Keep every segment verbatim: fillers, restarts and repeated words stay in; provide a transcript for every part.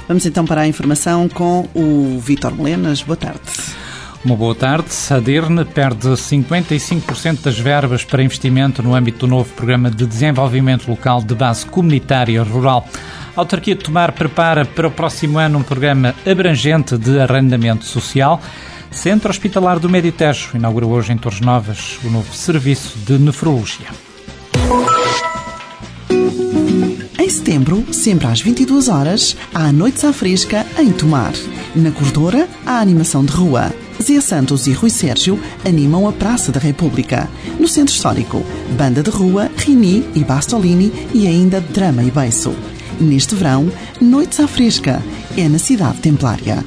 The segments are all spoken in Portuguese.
Vamos então para a informação com o Vítor Melenas. Boa tarde. Uma boa tarde. A DIRN perde cinquenta e cinco por cento das verbas para investimento no âmbito do novo Programa de Desenvolvimento Local de Base Comunitária Rural. A autarquia de Tomar prepara para o próximo ano um programa abrangente de arrendamento social. Centro Hospitalar do Médio Tejo inaugura hoje em Torres Novas o novo serviço de nefrologia. Em setembro, sempre às vinte e duas horas, há Noites à Fresca em Tomar. Na Corredora, há animação de rua. Zé Santos e Rui Sérgio animam a Praça da República. No Centro Histórico, banda de rua, Rini e Bastolini e ainda drama e beiço. Neste verão, Noites à Fresca. É na Cidade Templária.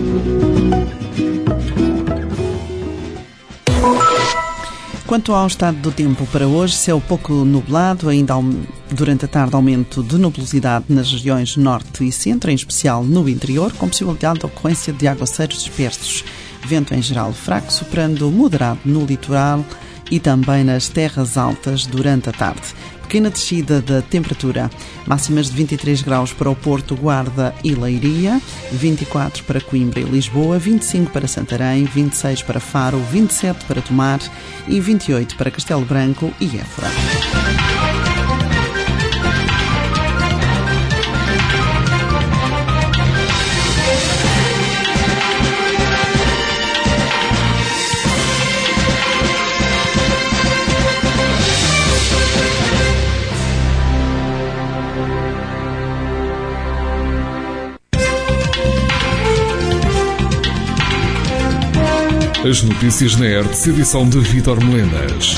Quanto ao estado do tempo para hoje, céu pouco nublado, ainda durante a tarde aumento de nubosidade nas regiões norte e centro, em especial no interior, com possibilidade de ocorrência de aguaceiros dispersos. Vento em geral fraco, soprando moderado no litoral e também nas terras altas durante a tarde. Pequena descida da temperatura, máximas de vinte e três graus para o Porto, Guarda e Leiria, vinte e quatro para Coimbra e Lisboa, vinte e cinco para Santarém, vinte e seis para Faro, vinte e sete para Tomar e vinte e oito para Castelo Branco e Évora. As notícias na R T C, edição de Vítor Melenas.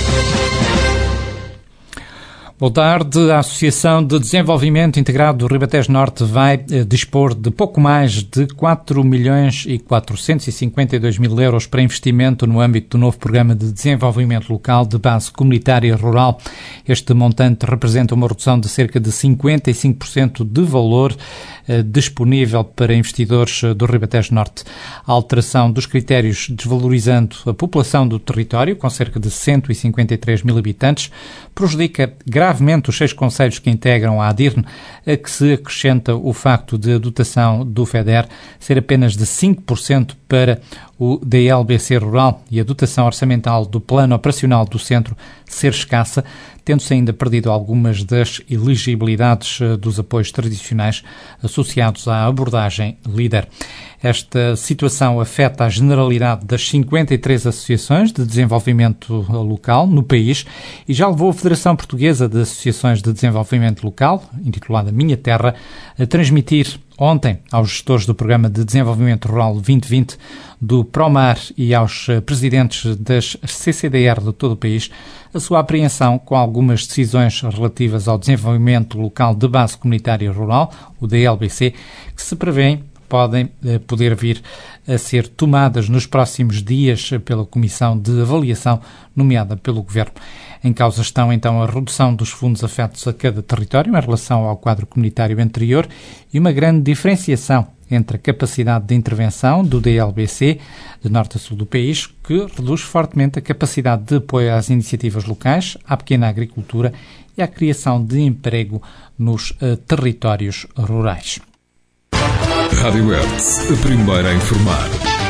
Boa tarde. A Associação de Desenvolvimento Integrado do Ribatejo Norte vai eh, dispor de pouco mais de quatro milhões e quatrocentos e cinquenta e dois mil euros para investimento no âmbito do novo Programa de Desenvolvimento Local de Base Comunitária Rural. Este montante representa uma redução de cerca de cinquenta e cinco por cento de valor eh, disponível para investidores do Ribatejo Norte. A alteração dos critérios desvalorizando a população do território, com cerca de cento e cinquenta e três mil habitantes, prejudica gravemente os seis concelhos que integram a ADIRN, a que se acrescenta o facto de a dotação do FEDER ser apenas de cinco por cento para o D L B C Rural e a dotação orçamental do Plano Operacional do Centro ser escassa, tendo-se ainda perdido algumas das elegibilidades dos apoios tradicionais associados à abordagem líder. Esta situação afeta a generalidade das cinquenta e três associações de desenvolvimento local no país e já levou a Federação Portuguesa de Associações de Desenvolvimento Local, intitulada Minha Terra, a transmitir ontem aos gestores do Programa de Desenvolvimento Rural vinte vinte do PROMAR e aos presidentes das C C D R de todo o país a sua apreensão com algumas decisões relativas ao desenvolvimento local de base comunitária rural, o D L B C, que se prevêem podem eh, poder vir a ser tomadas nos próximos dias pela Comissão de Avaliação nomeada pelo Governo. Em causa estão, então, a redução dos fundos afetos a cada território em relação ao quadro comunitário anterior e uma grande diferenciação entre a capacidade de intervenção do D L B C, de norte a sul do país, que reduz fortemente a capacidade de apoio às iniciativas locais, à pequena agricultura e à criação de emprego nos uh, territórios rurais. Rádio R T C, a primeira a informar.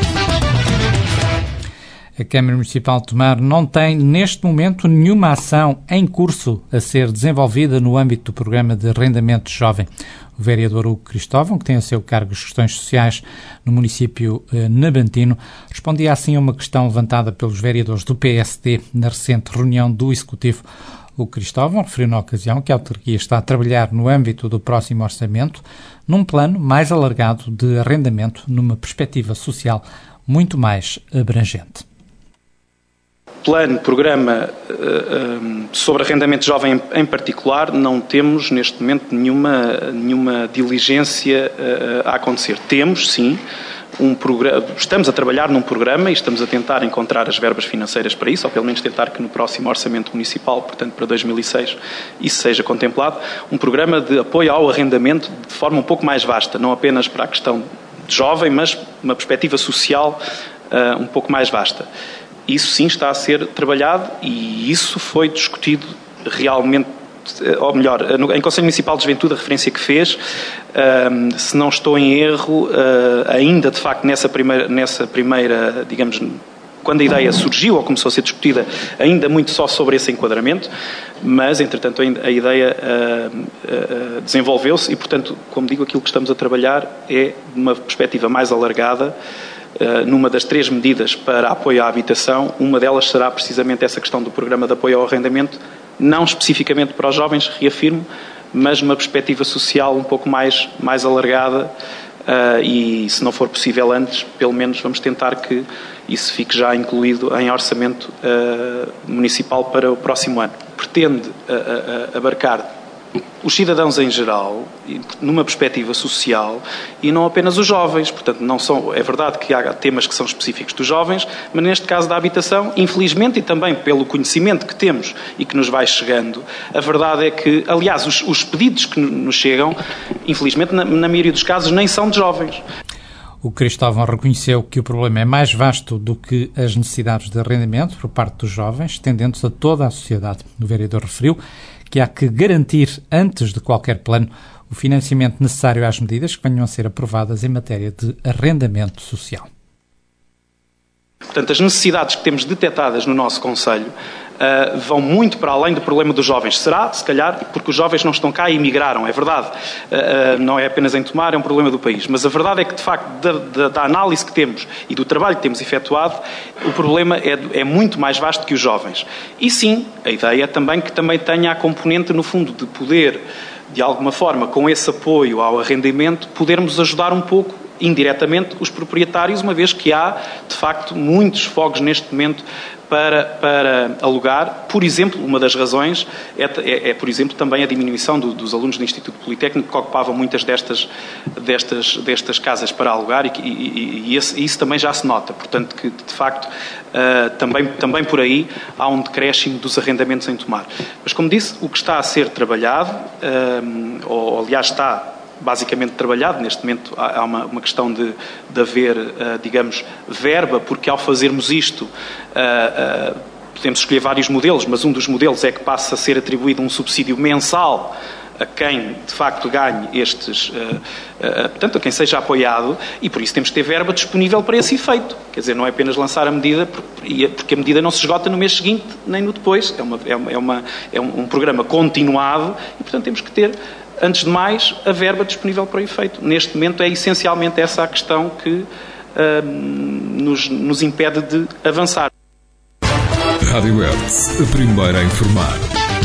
A Câmara Municipal de Tomar não tem, neste momento, nenhuma ação em curso a ser desenvolvida no âmbito do Programa de Arrendamento Jovem. O vereador Hugo Cristóvão, que tem a seu cargo as questões sociais no município eh, nabantino, respondia assim a uma questão levantada pelos vereadores do P S D na recente reunião do Executivo. O Cristóvão referiu na ocasião que a autarquia está a trabalhar no âmbito do próximo orçamento num plano mais alargado de arrendamento numa perspectiva social muito mais abrangente. Plano, programa uh, sobre arrendamento jovem em particular, não temos neste momento nenhuma, nenhuma diligência uh, a acontecer. Temos, sim, um programa, estamos a trabalhar num programa e estamos a tentar encontrar as verbas financeiras para isso, ou pelo menos tentar que no próximo orçamento municipal, portanto para dois mil e seis, isso seja contemplado, um programa de apoio ao arrendamento de forma um pouco mais vasta, não apenas para a questão de jovem, mas uma perspectiva social uh, um pouco mais vasta. Isso sim está a ser trabalhado e isso foi discutido realmente ou melhor, em Conselho Municipal de Juventude, a referência que fez, se não estou em erro, ainda de facto nessa primeira, nessa primeira, digamos, quando a ideia surgiu ou começou a ser discutida, ainda muito só sobre esse enquadramento, mas, entretanto, a ideia uh, uh, desenvolveu-se e, portanto, como digo, aquilo que estamos a trabalhar é de uma perspectiva mais alargada, uh, numa das três medidas para apoio à habitação. Uma delas será precisamente essa questão do programa de apoio ao arrendamento, não especificamente para os jovens, reafirmo, mas numa perspectiva social um pouco mais, mais alargada. Uh, e, se não for possível antes, pelo menos vamos tentar que isso fique já incluído em orçamento uh, municipal para o próximo ano. Pretende uh, uh, abarcar os cidadãos em geral, numa perspectiva social, e não apenas os jovens. Portanto, não são, é verdade que há temas que são específicos dos jovens, mas neste caso da habitação, infelizmente, e também pelo conhecimento que temos e que nos vai chegando, a verdade é que, aliás, os, os pedidos que nos chegam, infelizmente, na, na maioria dos casos, nem são de jovens. O Cristóvão reconheceu que o problema é mais vasto do que as necessidades de arrendamento por parte dos jovens, estendendo-se a toda a sociedade. O vereador referiu que há que garantir, antes de qualquer plano, o financiamento necessário às medidas que venham a ser aprovadas em matéria de arrendamento social. Portanto, as necessidades que temos detectadas no nosso Conselho uh, vão muito para além do problema dos jovens. Será, se calhar, porque os jovens não estão cá e emigraram, é verdade. Uh, uh, não é apenas em Tomar, é um problema do país. Mas a verdade é que, de facto, da, da, da análise que temos e do trabalho que temos efetuado, o problema é, é muito mais vasto que os jovens. E sim, a ideia é também que também tenha a componente, no fundo, de poder, de alguma forma, com esse apoio ao arrendamento, podermos ajudar um pouco indiretamente os proprietários, uma vez que há, de facto, muitos fogos neste momento para, para alugar. Por exemplo, uma das razões é, é, é por exemplo, também a diminuição do, dos alunos do Instituto Politécnico, que ocupavam muitas destas, destas, destas casas para alugar, e, e, e esse, isso também já se nota. Portanto, que, de facto, uh, também, também por aí há um decréscimo dos arrendamentos em Tomar. Mas, como disse, o que está a ser trabalhado, uh, ou aliás está basicamente trabalhado, neste momento há uma, uma questão de, de haver, uh, digamos, verba, porque ao fazermos isto, uh, uh, podemos escolher vários modelos, mas um dos modelos é que passa a ser atribuído um subsídio mensal a quem, de facto, ganhe estes, uh, uh, portanto, a quem seja apoiado, e por isso temos que ter verba disponível para esse efeito. Quer dizer, não é apenas lançar a medida, porque a medida não se esgota no mês seguinte, nem no depois. É, uma, é, uma, é um, um programa continuado e, portanto, temos que ter, antes de mais, a verba disponível para o efeito. Neste momento é essencialmente essa a questão que uh, nos, nos impede de avançar. Rádio Hertz, a primeira a informar.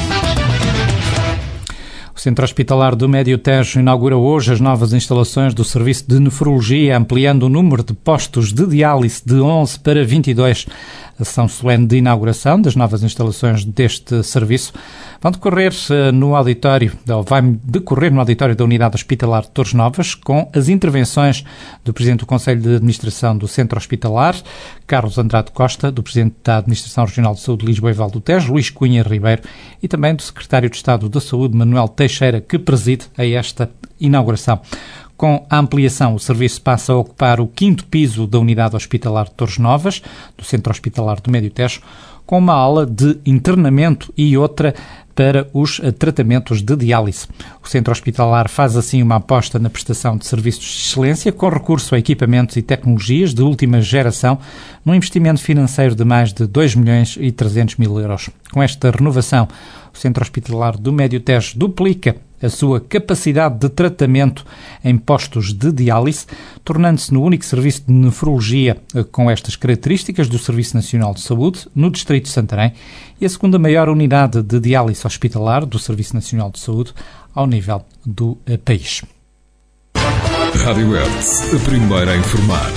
O Centro Hospitalar do Médio Tejo inaugura hoje as novas instalações do Serviço de Nefrologia, ampliando o número de postos de diálise de onze para vinte e dois. A sessão solene de inauguração das novas instalações deste serviço vão decorrer no auditório, ou vai decorrer no auditório da Unidade Hospitalar de Torres Novas, com as intervenções do Presidente do Conselho de Administração do Centro Hospitalar, Carlos Andrade Costa, do Presidente da Administração Regional de Saúde de Lisboa e Val do Tejo, Luís Cunha Ribeiro, e também do Secretário de Estado da Saúde, Manuel Teixeira, que preside a esta inauguração. Com a ampliação, o serviço passa a ocupar o quinto piso da Unidade Hospitalar de Torres Novas, do Centro Hospitalar do Médio Tejo, com uma ala de internamento e outra para os tratamentos de diálise. O Centro Hospitalar faz assim uma aposta na prestação de serviços de excelência com recurso a equipamentos e tecnologias de última geração, num investimento financeiro de mais de dois milhões e trezentos mil euros. Com esta renovação, o Centro Hospitalar do Médio Tejo duplica a sua capacidade de tratamento em postos de diálise, tornando-se no único serviço de nefrologia com estas características do Serviço Nacional de Saúde, no Distrito de Santarém, e a segunda maior unidade de diálise hospitalar do Serviço Nacional de Saúde ao nível do país. Rádio Hertz, a primeira a informar.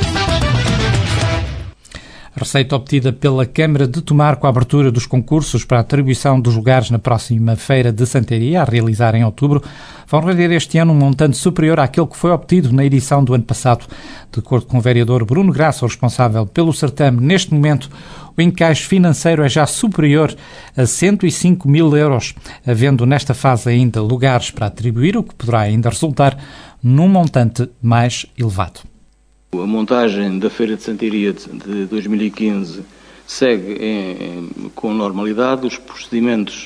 A receita obtida pela Câmara de Tomar com a abertura dos concursos para a atribuição dos lugares na próxima Feira de Santaria, a realizar em outubro, vão render este ano um montante superior àquele que foi obtido na edição do ano passado. De acordo com o vereador Bruno Graça, o responsável pelo certame, neste momento o encaixe financeiro é já superior a cento e cinco mil euros, havendo nesta fase ainda lugares para atribuir, o que poderá ainda resultar num montante mais elevado. A montagem da Feira de Santaria de dois mil e quinze segue em, com normalidade. Os procedimentos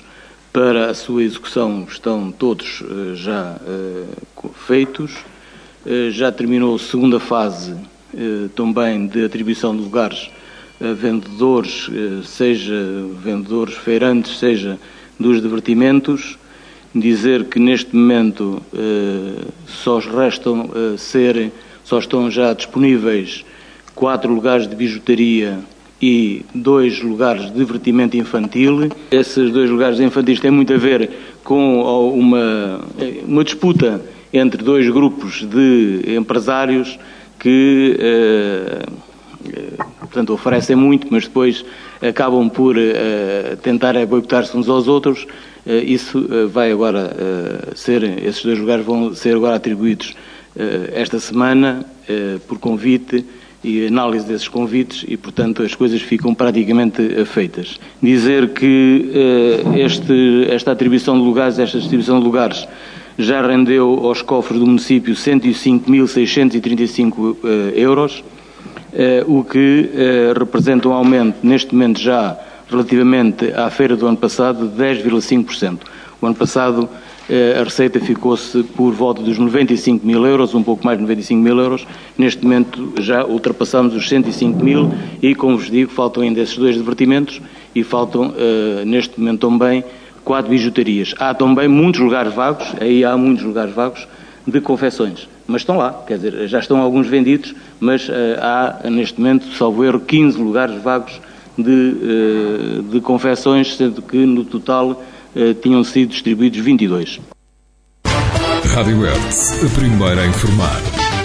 para a sua execução estão todos já feitos. Já terminou a segunda fase também de atribuição de lugares a vendedores, seja vendedores feirantes, seja dos divertimentos. Dizer que neste momento só restam ser, só estão já disponíveis quatro lugares de bijutaria e dois lugares de divertimento infantil. Esses dois lugares infantis têm muito a ver com uma, uma disputa entre dois grupos de empresários que, eh, portanto, oferecem muito, mas depois acabam por eh, tentar boicotar-se uns aos outros. Eh, isso eh, vai agora eh, ser, esses dois lugares vão ser agora atribuídos eh, esta semana eh, por convite e análise desses convites e, portanto, as coisas ficam praticamente feitas. Dizer que eh, este, esta atribuição de lugares, esta distribuição de lugares já rendeu aos cofres do município cento e cinco mil seiscentos e trinta e cinco eh, euros, eh, o que eh, representa um aumento, neste momento já, relativamente à feira do ano passado, de dez vírgula cinco por cento. O ano passado a receita ficou-se por volta dos noventa e cinco mil euros, um pouco mais de noventa e cinco mil euros. Neste momento já ultrapassamos os cento e cinco mil e, como vos digo, faltam ainda esses dois divertimentos e faltam, uh, neste momento também, quatro bijutarias. Há também muitos lugares vagos, aí há muitos lugares vagos de confecções, mas estão lá, quer dizer, já estão alguns vendidos, mas uh, há, neste momento, salvo erro, quinze lugares vagos de, uh, de confecções, sendo que, no total, Uh, tinham sido distribuídos vinte e dois. Rádio Hertz, a primeira a informar.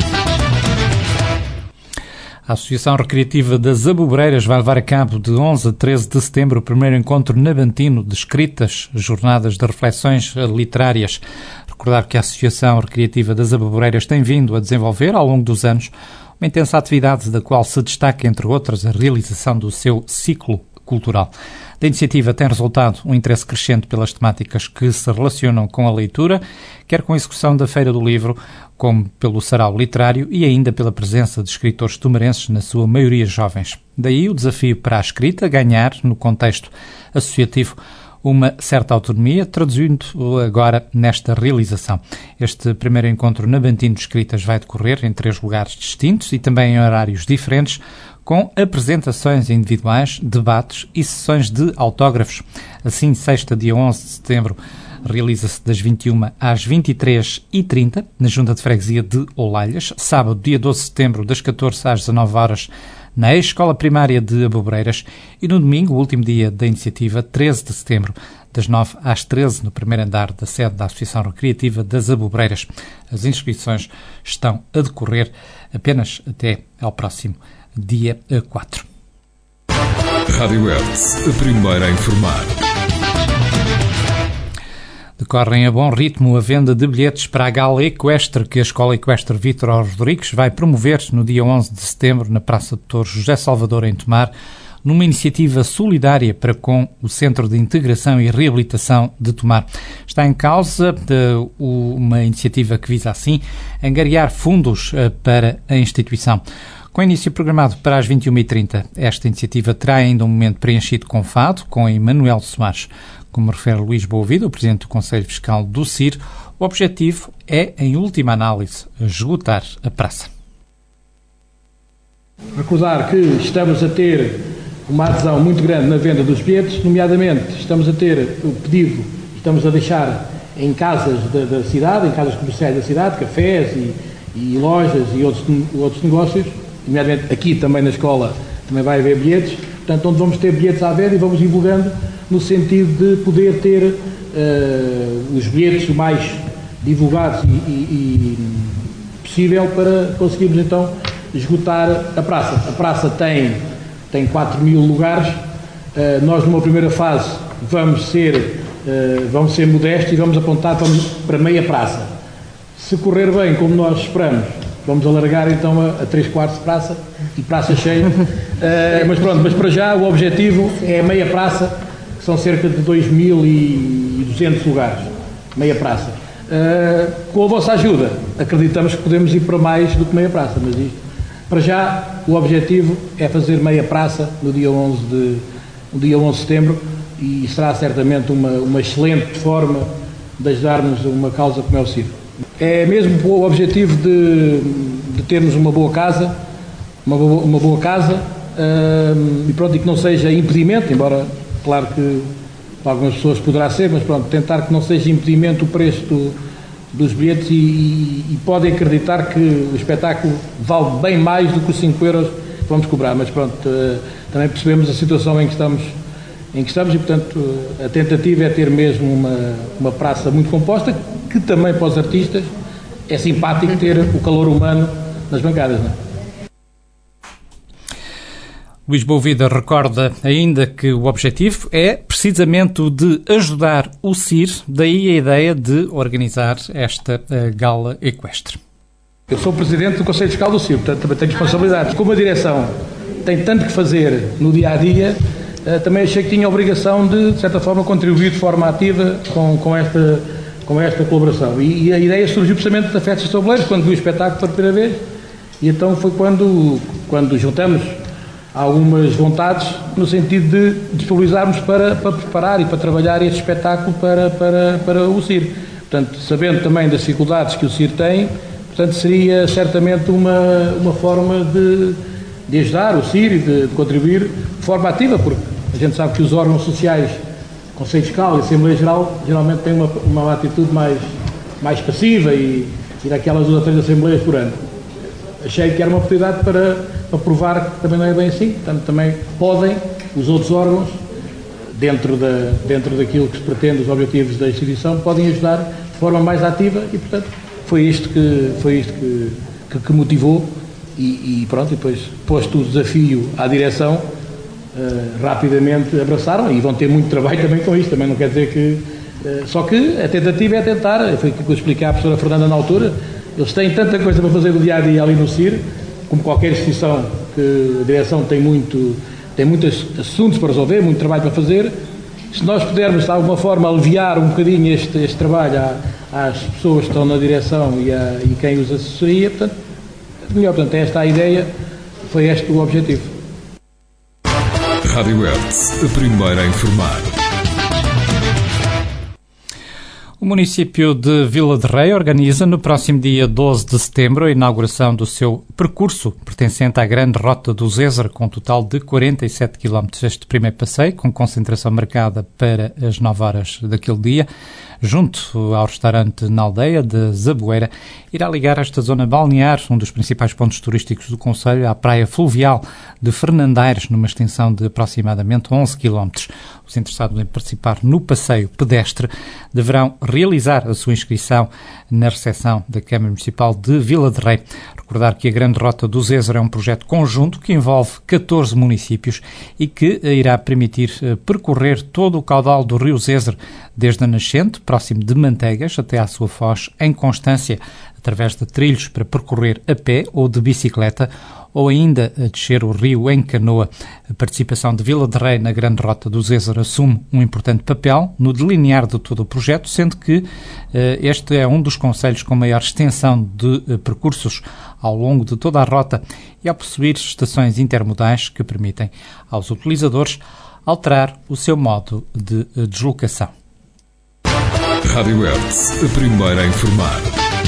A Associação Recreativa das Abobreiras vai levar a cabo de onze a treze de setembro o primeiro encontro nabantino de escritas, jornadas de reflexões literárias. Recordar que a Associação Recreativa das Abobreiras tem vindo a desenvolver, ao longo dos anos, uma intensa atividade da qual se destaca, entre outras, a realização do seu ciclo cultural. Da iniciativa tem resultado um interesse crescente pelas temáticas que se relacionam com a leitura, quer com a execução da Feira do Livro, como pelo sarau literário e ainda pela presença de escritores tumarenses, na sua maioria jovens. Daí o desafio para a escrita ganhar, no contexto associativo, uma certa autonomia, traduzindo agora nesta realização. Este primeiro encontro nabantino de escritas vai decorrer em três lugares distintos e também em horários diferentes, com apresentações individuais, debates e sessões de autógrafos. Assim, sexta, dia onze de setembro, realiza-se das vinte e uma às vinte e três e trinta, na Junta de Freguesia de Olalhas. Sábado, dia doze de setembro, das catorze às dezanove horas, na Escola Primária de Abobreiras. E no domingo, o último dia da iniciativa, treze de setembro, das nove às treze, no primeiro andar da sede da Associação Recreativa das Abobreiras. As inscrições estão a decorrer apenas até ao próximo dia quatro. Rádio Hertz, a primeira a informar. Decorrem a bom ritmo a venda de bilhetes para a Gala Equestre que a Escola Equestre Vítor Rodrigues vai promover no dia onze de setembro na Praça Doutor José Salvador, em Tomar, numa iniciativa solidária para com o Centro de Integração e Reabilitação de Tomar. Está em causa de uma iniciativa que visa, assim, angariar fundos para a instituição. Com início programado para as vinte e uma e trinta, esta iniciativa terá ainda um momento preenchido com fado, com Emanuel Soares. Como refere Luís Boavida, o Presidente do Conselho Fiscal do C I R, o objetivo é, em última análise, esgotar a praça. Recordar que estamos a ter uma adesão muito grande na venda dos bilhetes, nomeadamente estamos a ter o pedido, estamos a deixar em casas da, da cidade, em casas comerciais da cidade, cafés e, e lojas e outros, outros negócios, nomeadamente aqui também na escola também vai haver bilhetes, portanto onde vamos ter bilhetes à venda e vamos divulgando no sentido de poder ter uh, os bilhetes o mais divulgados e, e, e possível para conseguirmos então esgotar a praça. A praça tem, tem quatro mil lugares, uh, nós numa primeira fase vamos ser, uh, vamos ser modestos e vamos apontar para, para meia praça. Se correr bem como nós esperamos, vamos alargar então a, a três quartos de praça e praça cheia, uh, mas pronto, mas para já o objetivo é a meia praça, que são cerca de dois mil e duzentos lugares, meia praça. Uh, com a vossa ajuda, acreditamos que podemos ir para mais do que meia praça, mas isto, para já o objetivo é fazer meia praça no dia onze de, no dia onze de setembro, e será certamente uma, uma excelente forma de ajudarmos uma causa como é o CIR. É mesmo o objetivo de, de termos uma boa casa, uma boa, uma boa casa, uh, e pronto, e que não seja impedimento, embora, claro que para algumas pessoas poderá ser, mas pronto, tentar que não seja impedimento o preço do, dos bilhetes e, e, e podem acreditar que o espetáculo vale bem mais do que os cinco euros que vamos cobrar, mas pronto, uh, também percebemos a situação em que estamos, em que estamos e, portanto, uh, a tentativa é ter mesmo uma, uma praça muito composta, que também para os artistas é simpático ter o calor humano nas bancadas, não é? Luís Bouvida recorda ainda que o objetivo é precisamente o de ajudar o CIR, daí a ideia de organizar esta uh, gala equestre. Eu sou presidente do Conselho Fiscal do CIR, portanto também tenho responsabilidades. Como a direção tem tanto que fazer no dia-a-dia, uh, também achei que tinha a obrigação de, de certa forma, contribuir de forma ativa com, com, esta, com esta colaboração. E, e a ideia surgiu precisamente da Festa dos Tabuleiros, quando vi o espetáculo pela primeira vez, e então foi quando, quando juntamos algumas vontades no sentido de disponibilizarmos para, para preparar e para trabalhar este espetáculo para, para, para o CIR. Portanto, sabendo também das dificuldades que o CIR tem, portanto, seria certamente uma, uma forma de, de ajudar o CIR e de, de contribuir de forma ativa, porque a gente sabe que os órgãos sociais, Conselho Fiscal e Assembleia Geral, geralmente têm uma, uma atitude mais, mais passiva e, e daquelas duas ou três assembleias por ano. Achei que era uma oportunidade para, para provar que também não é bem assim, portanto também podem os outros órgãos, dentro, da, dentro daquilo que se pretende, os objetivos da instituição, podem ajudar de forma mais ativa e, portanto, foi isto que, foi isto que, que, que motivou e, e pronto, e depois, posto o desafio à direção, uh, rapidamente abraçaram e vão ter muito trabalho também com isto, também não quer dizer que... Uh, só que a tentativa é tentar, foi o que eu expliquei à professora Fernanda na altura. Eles têm tanta coisa para fazer no dia-a-dia ali no CIR, como qualquer instituição, que a direção tem, muito, tem muitos assuntos para resolver, muito trabalho para fazer. Se nós pudermos, de alguma forma, aliviar um bocadinho este, este trabalho à, às pessoas que estão na direção e, a, e quem os assessoria, portanto, melhor. Portanto, esta a ideia, foi este o objetivo. Rádio Hertz, a primeira a informar. O município de Vila de Rei organiza no próximo dia doze de setembro a inauguração do seu percurso pertencente à Grande Rota do Zézer, com um total de quarenta e sete quilómetros. Este primeiro passeio, com concentração marcada para as nove horas daquele dia, junto ao restaurante na aldeia de Zaboeira, irá ligar esta zona balnear, um dos principais pontos turísticos do concelho, à praia fluvial de Fernandaires, numa extensão de aproximadamente onze quilómetros. Os interessados em participar no passeio pedestre deverão realizar a sua inscrição na recepção da Câmara Municipal de Vila de Rei. Recordar que a Grande Rota do Zézer é um projeto conjunto que envolve catorze municípios e que irá permitir percorrer todo o caudal do rio Zézer, desde a nascente, próximo de Manteigas, até à sua foz, em Constância, através de trilhos para percorrer a pé ou de bicicleta, ou ainda a descer o rio em canoa. A participação de Vila de Rei na Grande Rota do Zézer assume um importante papel no delinear de todo o projeto, sendo que uh, este é um dos concelhos com maior extensão de uh, percursos ao longo de toda a rota e ao possuir estações intermodais que permitem aos utilizadores alterar o seu modo de uh, deslocação. Rádio Hertz, a primeira a informar.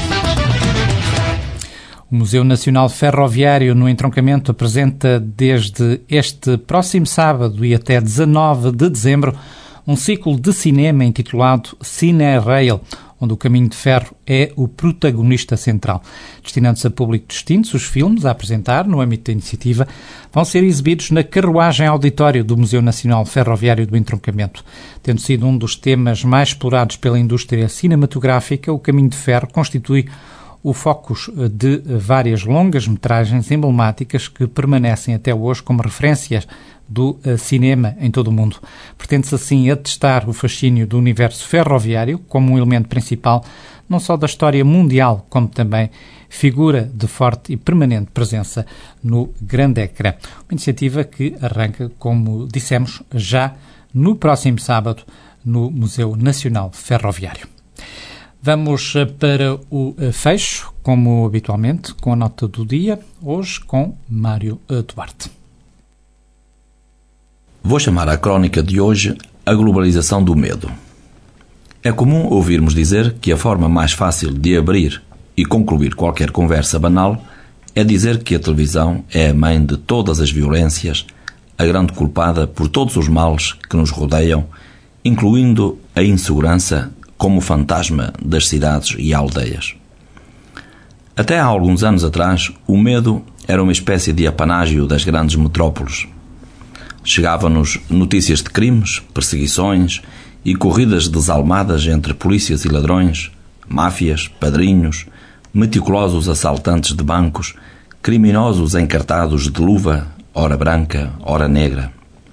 O Museu Nacional Ferroviário no Entroncamento apresenta desde este próximo sábado e até dezanove de dezembro um ciclo de cinema intitulado Cine Rail, onde o caminho de ferro é o protagonista central. Destinando-se a público distinto, os filmes a apresentar no âmbito da iniciativa vão ser exibidos na carruagem auditório do Museu Nacional Ferroviário do Entroncamento. Tendo sido um dos temas mais explorados pela indústria cinematográfica, o caminho de ferro constitui o focus de várias longas-metragens emblemáticas que permanecem até hoje como referências do uh, cinema em todo o mundo. Pretende-se assim atestar o fascínio do universo ferroviário como um elemento principal não só da história mundial, como também figura de forte e permanente presença no grande ecrã. Uma iniciativa que arranca, como dissemos, já no próximo sábado no Museu Nacional Ferroviário. Vamos para o fecho, como habitualmente, com a nota do dia, hoje com Mário Duarte. Vou chamar a crónica de hoje a globalização do medo. É comum ouvirmos dizer que a forma mais fácil de abrir e concluir qualquer conversa banal é dizer que a televisão é a mãe de todas as violências, a grande culpada por todos os males que nos rodeiam, incluindo a insegurança como fantasma das cidades e aldeias. Até há alguns anos atrás, o medo era uma espécie de apanágio das grandes metrópoles. Chegavam-nos notícias de crimes, perseguições e corridas desalmadas entre polícias e ladrões, máfias, padrinhos, meticulosos assaltantes de bancos, criminosos encartados de luva, ora branca, ora negra.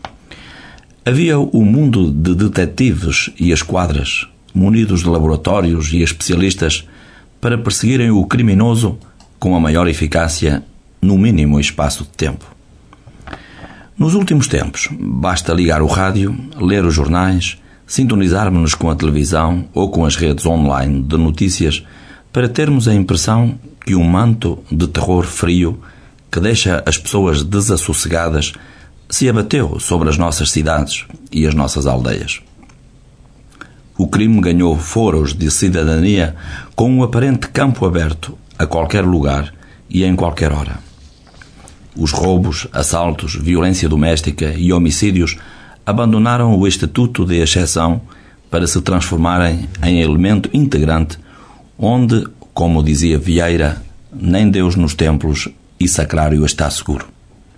Havia o mundo de detetives e esquadras, munidos de laboratórios e especialistas para perseguirem o criminoso com a maior eficácia no mínimo espaço de tempo. Nos últimos tempos, basta ligar o rádio, ler os jornais, sintonizarmos-nos com a televisão ou com as redes online de notícias para termos a impressão que um manto de terror frio que deixa as pessoas desassossegadas se abateu sobre as nossas cidades e as nossas aldeias. O crime ganhou foros de cidadania com um aparente campo aberto a qualquer lugar e em qualquer hora. Os roubos, assaltos, violência doméstica e homicídios abandonaram o estatuto de exceção para se transformarem em elemento integrante onde, como dizia Vieira, nem Deus nos templos e sacrário está seguro.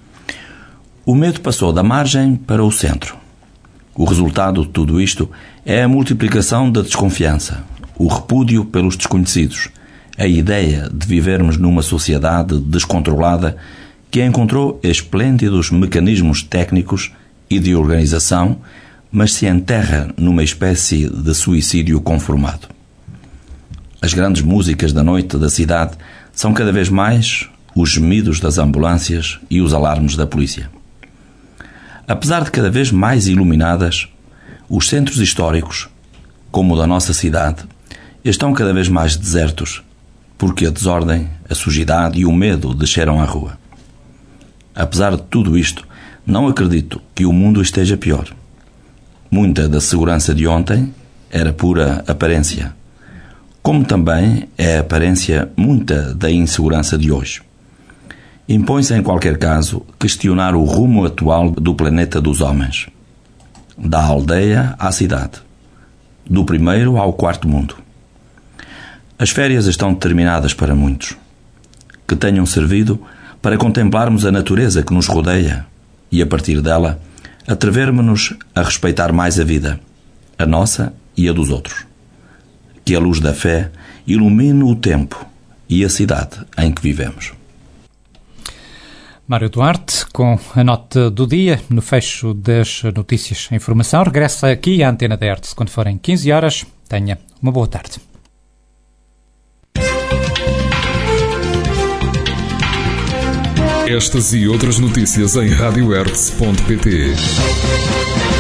O medo passou da margem para o centro. O resultado de tudo isto é a multiplicação da desconfiança, o repúdio pelos desconhecidos, a ideia de vivermos numa sociedade descontrolada que encontrou esplêndidos mecanismos técnicos e de organização, mas se enterra numa espécie de suicídio conformado. As grandes músicas da noite da cidade são cada vez mais os gemidos das ambulâncias e os alarmes da polícia. Apesar de cada vez mais iluminadas, os centros históricos, como o da nossa cidade, estão cada vez mais desertos, porque a desordem, a sujidade e o medo desceram à rua. Apesar de tudo isto, não acredito que o mundo esteja pior. Muita da segurança de ontem era pura aparência, como também é aparência muita da insegurança de hoje. Impõe-se, em qualquer caso, questionar o rumo atual do planeta dos homens, da aldeia à cidade, do primeiro ao quarto mundo. As férias estão determinadas para muitos, que tenham servido para contemplarmos a natureza que nos rodeia e, a partir dela, atrevermos-nos a respeitar mais a vida, a nossa e a dos outros. Que a luz da fé ilumine o tempo e a cidade em que vivemos. Mário Duarte, com a nota do dia, no fecho das notícias. A informação regressa aqui à Antena da R T S quando forem quinze horas. Tenha uma boa tarde. Estas e outras notícias em rádio r t s ponto p t.